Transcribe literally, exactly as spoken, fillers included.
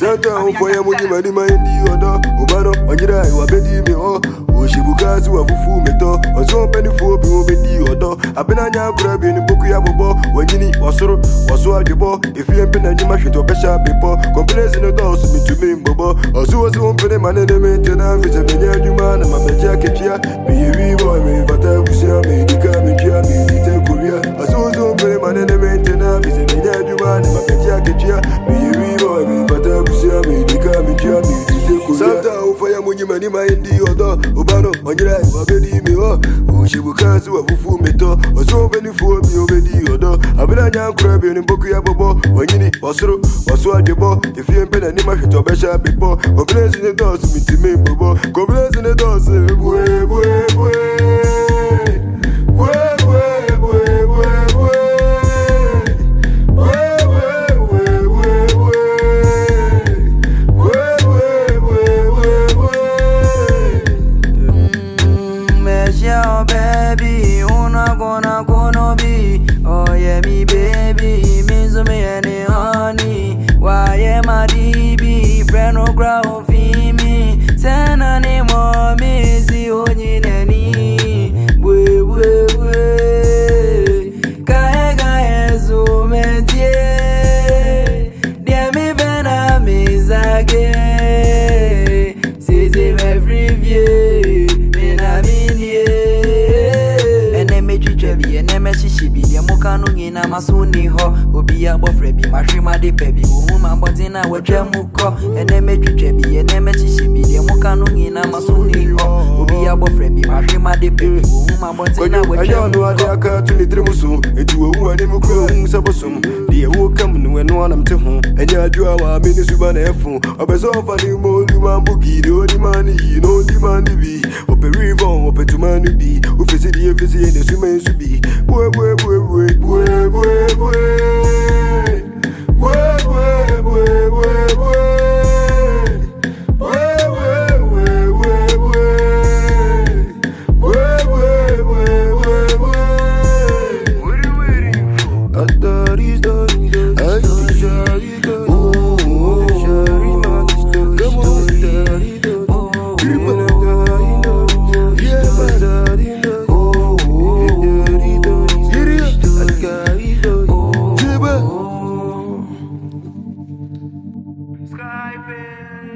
Santa for your money, money, my India, Obano, Onyra, you are bedding me, oh, Shibukazu, a full metal, or so penny for being obedient, or I've been on your grab in the book, when you need or so, or so at the ball. If you ain't been a machine to pressure people, complaints in the doors to me, Bobo, or so was open my enemy, and I'm with a million man, and my jacket here, be a reborn, but I will say, me, the cabin here, me, the Korea, or so was open my enemy, and I'm with a million man, and my jacket here, be a reborn, but I will say, me, the cabin here, me, the Korea. Santa for your money, money, my India, Obano, Onyra, you are bedding me, oh, Shibukazu, a full metal, or so many for me, obedient, or I've been on your crab in the book, when you need or so, or so at the ball. If you ain't been any machine to pressure people, complaints in the doors, me to me, Bobo, complaints in the doors, way, way, way, way, way, way, way. Baby, una gonna gonna be, oh yeah, me baby, means me any honey. Why am I D B? Friend no ground for me. Send a name on me, see only nanny. We we we. Kaya kaya so mentie. Dia me bena me zage. See every view. Me na me Trebi and Nemeshibi, the Mokano in Amasuni ho, Obi a bofrebi, Mashima de Pebi, woman, but in our Jamuko, and Nemetrebi and Nemeshibi, the Mokano in Amasuni ho, Obi a bofrebi, Mashima de Pebi, woman, but in our Jamuko to the Dremusu, into a woman in Mukro, Sabosum, the awoke come when one am to home, and Yadua, Minisuban F, a bezo for the Moluman Buki, the only money, no demand to be, open river, open to man to be, who visit the visit in the swimming. Be boy, boy, boy, boy, boy, boy, boy, boy, boy, boy, boy, Skyface.